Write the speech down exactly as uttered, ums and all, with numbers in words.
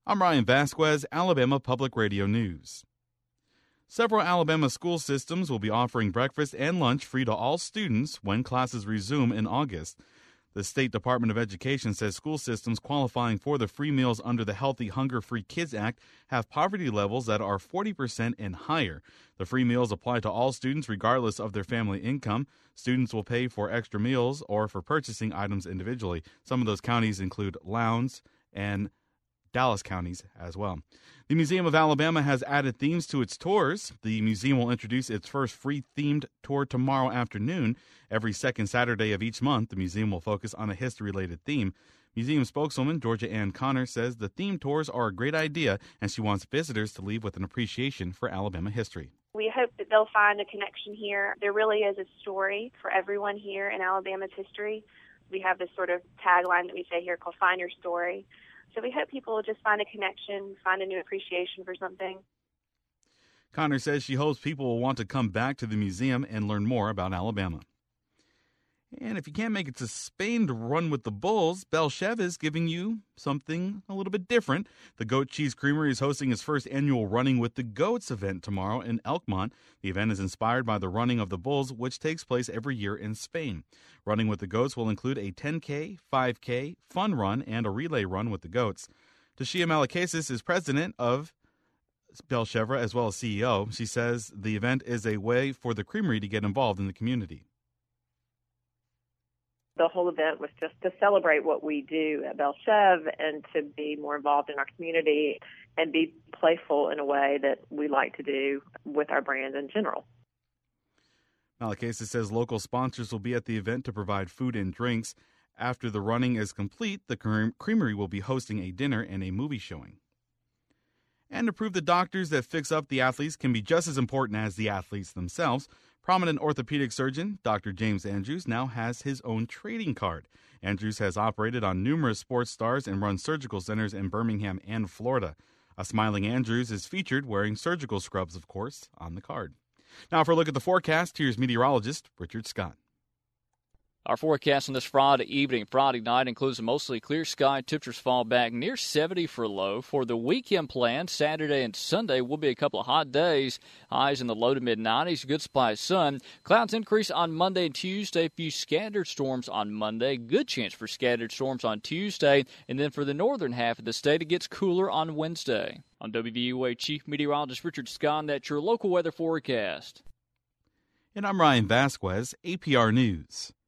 I'm Ryan Vasquez, Alabama Public Radio News. Several Alabama school systems will be offering breakfast and lunch free to all students when classes resume in August. The State Department of Education says school systems qualifying for the free meals under the Healthy Hunger-Free Kids Act have poverty levels that are forty percent and higher. The free meals apply to all students regardless of their family income. Students will pay for extra meals or for purchasing items individually. Some of those counties include Lowndes and Dallas counties as well. The Museum of Alabama has added themes to its tours. The museum will introduce its first free themed tour tomorrow afternoon. Every second Saturday of each month, the museum will focus on a history-related theme. Museum spokeswoman Georgia Ann Connor says the themed tours are a great idea, and she wants visitors to leave with an appreciation for Alabama history. We hope that they'll find a connection here. There really is a story for everyone here in Alabama's history. We have this sort of tagline that we say here called Find Your Story. So we hope people will just find a connection, find a new appreciation for something. Connor says she hopes people will want to come back to the museum and learn more about Alabama. And if you can't make it to Spain to run with the bulls, Belchev is giving you something a little bit different. The Goat Cheese Creamery is hosting its first annual Running with the Goats event tomorrow in Elkmont. The event is inspired by the Running of the Bulls, which takes place every year in Spain. Running with the Goats will include a ten K, five K, fun run, and a relay run with the goats. Tashia Malacasis is president of Belchevra as well as C E O. She says the event is a way for the creamery to get involved in the community. The whole event was just to celebrate what we do at Belchev and to be more involved in our community and be playful in a way that we like to do with our brand in general. Malacasis says local sponsors will be at the event to provide food and drinks. After the running is complete, the creamery will be hosting a dinner and a movie showing. And to prove the doctors that fix up the athletes can be just as important as the athletes themselves, prominent orthopedic surgeon Doctor James Andrews now has his own trading card. Andrews has operated on numerous sports stars and run surgical centers in Birmingham and Florida. A smiling Andrews is featured wearing surgical scrubs, of course, on the card. Now for a look at the forecast, here's meteorologist Richard Scott. Our forecast on this Friday evening, Friday night, includes a mostly clear sky. Temperatures fall back near seventy for low. For the weekend plan, Saturday and Sunday will be a couple of hot days. Highs in the low to mid-nineties, good supply of sun. Clouds increase on Monday and Tuesday. A few scattered storms on Monday. Good chance for scattered storms on Tuesday. And then for the northern half of the state, it gets cooler on Wednesday. On W V U A Chief Meteorologist Richard Scott, that's your local weather forecast. And I'm Ryan Vasquez, A P R News.